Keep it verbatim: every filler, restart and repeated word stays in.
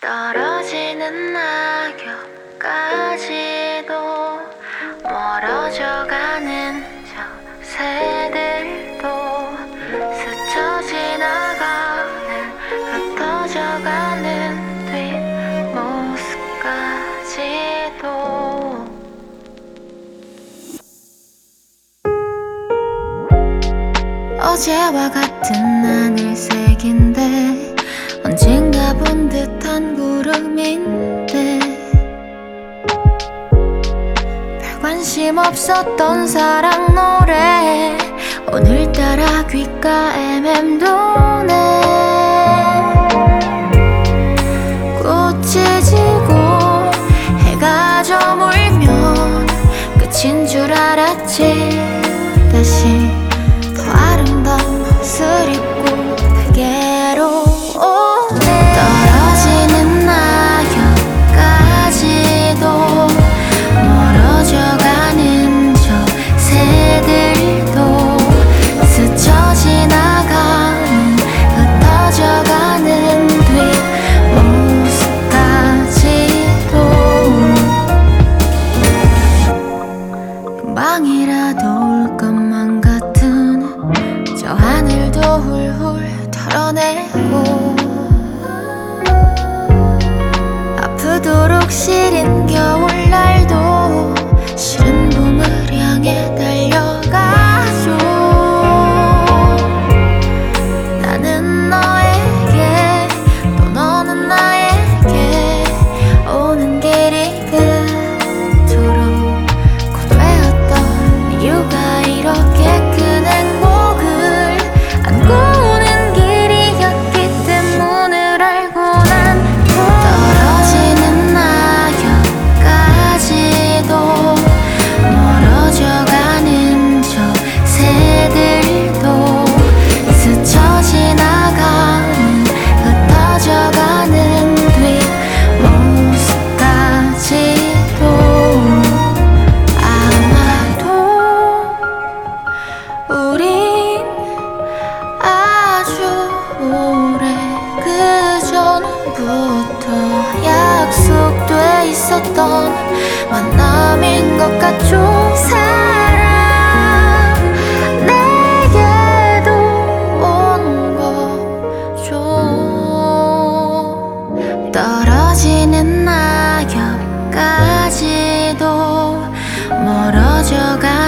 떨어지는 낙엽까지도 멀어져가는 저 새들도 스쳐 지나가는 흩어져가는 뒷모습까지도 어제와 같은 하늘색인데 언젠가 본 듯한 구름인데 별 관심 없었던 사랑 노래 오늘따라 귓가에 맴도네. 꽃이 지고 해가 저물면 끝인 줄 알았지. 다시 더 아름다운 옷을 입고 내게로 오네. 떨어지는 낙엽까지도 멀어져가는 저 새들도 스쳐 지나가는 흩어져가는 뒷모습까지도 금방이라도 올 것만 같은 저 하늘도 훌훌 털어내고 아프도록 시린 겨울날도 싫은 봄을 향해 달려가죠. 나는 너에게 또 너는 나에게 오는 길이 그토록 고되었던 이유가 이렇게 큰 행복을 안고 오는 길이었기 때문을 알고 난 떨어지는 낙엽까지도 멀어져가는 저 새들도 스쳐 지나가는 흩어져가는 뒷모습까지도 아마도 우린 아주 오래 그전부터 약속돼 있었던 만남인 것 같죠. 사랑 내게도 온 거죠. 떨어지는 낙엽까지도 멀어져가